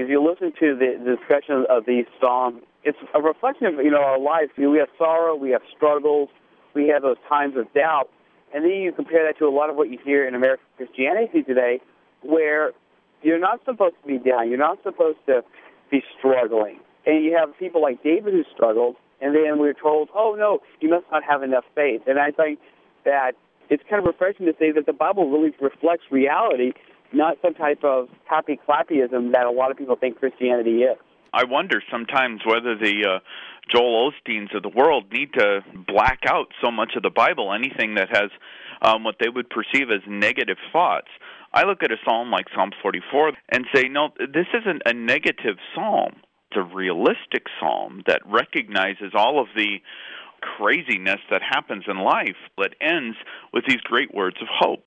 if you listen to the discussion of these songs, it's a reflection of, our life. We have sorrow, we have struggles, we have those times of doubt, and then you compare that to a lot of what you hear in American Christianity today, where you're not supposed to be down, you're not supposed to be struggling. And you have people like David who struggled, and then we're told, oh, no, you must not have enough faith. And I think that it's kind of refreshing to say that the Bible really reflects reality, not some type of happy-clappyism that a lot of people think Christianity is. I wonder sometimes whether the Joel Osteens of the world need to black out so much of the Bible, anything that has what they would perceive as negative thoughts. I look at a psalm like Psalm 44 and say, no, this isn't a negative psalm. It's a realistic psalm that recognizes all of the craziness that happens in life, but ends with these great words of hope.